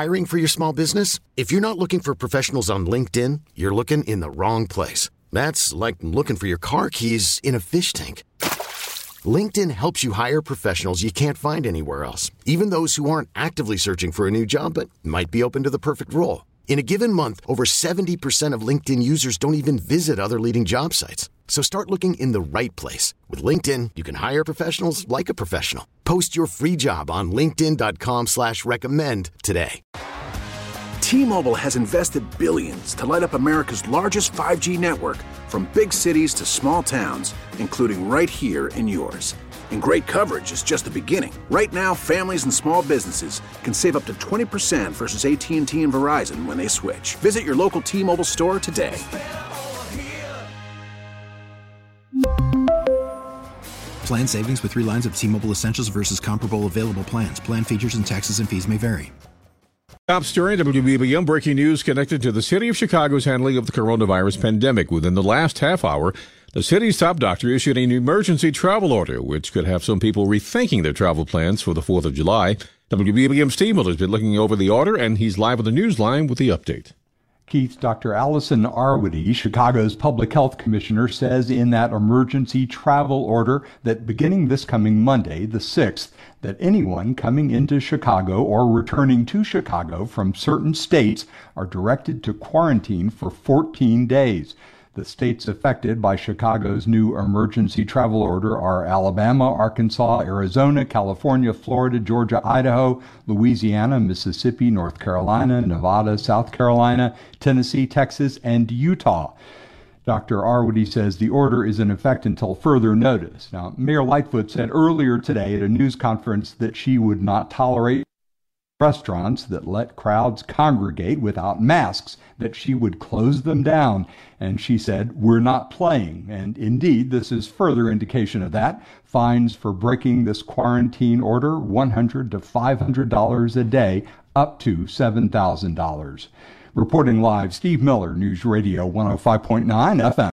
Hiring for your small business? If you're not looking for professionals on LinkedIn, you're looking in the wrong place. That's like looking for your car keys in a fish tank. LinkedIn helps you hire professionals you can't find anywhere else, even those who aren't actively searching for a new job but might be open to the perfect role. In a given month, over 70% of LinkedIn users don't even visit other leading job sites. So start looking in the right place. With LinkedIn, you can hire professionals like a professional. Post your free job on linkedin.com/recommend today. T-Mobile has invested billions to light up America's largest 5G network, from big cities to small towns, including right here in yours. And great coverage is just the beginning. Right now, families and small businesses can save up to 20% versus AT&T and Verizon when they switch. Visit your local T-Mobile store today. Plan savings with 3 lines of T-Mobile Essentials versus comparable available plans. Plan features and taxes and fees may vary. Top story, WBBM breaking news connected to the city of Chicago's handling of the coronavirus pandemic. Within the last half hour, the city's top doctor issued an emergency travel order, which could have some people rethinking their travel plans for the 4th of July. WBBM Steve Miller has been looking over the order, and he's live on the Newsline with the update. Keith, Dr. Allison Arwady, Chicago's public health commissioner, says in that emergency travel order that beginning this coming Monday, the 6th, that anyone coming into Chicago or returning to Chicago from certain states are directed to quarantine for 14 days. The states affected by Chicago's new emergency travel order are Alabama, Arkansas, Arizona, California, Florida, Georgia, Idaho, Louisiana, Mississippi, North Carolina, Nevada, South Carolina, Tennessee, Texas, and Utah. Dr. Arwady says the order is in effect until further notice. Now, Mayor Lightfoot said earlier today at a news conference that she would not tolerate restaurants that let crowds congregate without masks, that she would close them down. And she said, "We're not playing." And indeed, this is further indication of that. Fines for breaking this quarantine order, $100 to $500 a day, up to $7,000. Reporting live, Steve Miller, News Radio 105.9 FM.